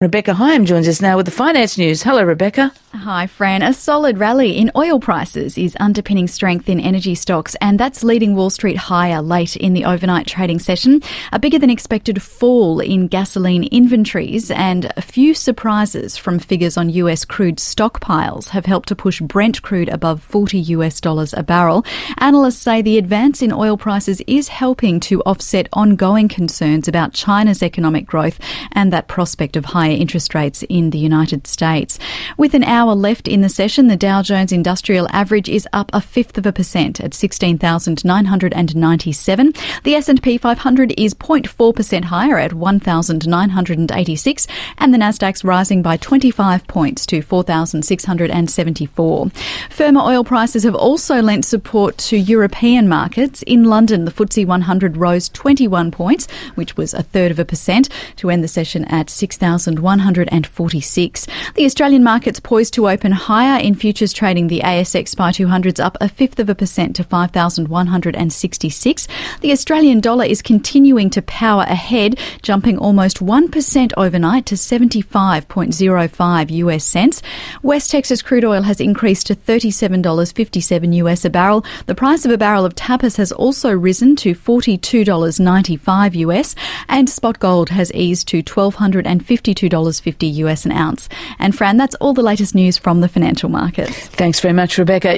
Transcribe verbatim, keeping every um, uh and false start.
Rebecca Hyam joins us now with the finance news. Hello, Rebecca. Hi, Fran. A solid rally in oil prices is underpinning strength in energy stocks, and that's leading Wall Street higher late in the overnight trading session. A bigger than expected fall in gasoline inventories and a few surprises from figures on U S crude stockpiles have helped to push Brent crude above forty US dollars a barrel. Analysts say the advance in oil prices is helping to offset ongoing concerns about China's economic growth and that prospect of higher interest rates in the United States. With an hour left in the session, the Dow Jones Industrial Average is up a fifth of a percent at sixteen thousand nine hundred ninety-seven. The S and P five hundred is zero point four percent higher at one thousand nine hundred eighty-six, and the Nasdaq's rising by twenty-five points to four thousand six hundred seventy-four. Firmer oil prices have also lent support to European markets. In London, the F T S E one hundred rose twenty-one points, which was a third of a percent, to end the session at six thousand one hundred forty-six. The Australian market's poised to open higher in futures trading. The A S X S P Y two hundred's up a fifth of a percent to five thousand one hundred sixty-six. The Australian dollar is continuing to power ahead, jumping almost one percent overnight to seventy-five point zero five U S cents. West Texas crude oil has increased to thirty-seven dollars fifty-seven U S a barrel. The price of a barrel of tapas has also risen to forty-two dollars ninety-five U S, and spot gold has eased to one thousand two hundred fifty-two dollars fifty U S an ounce. And Fran, that's all the latest news from the financial markets. Thanks very much, Rebecca.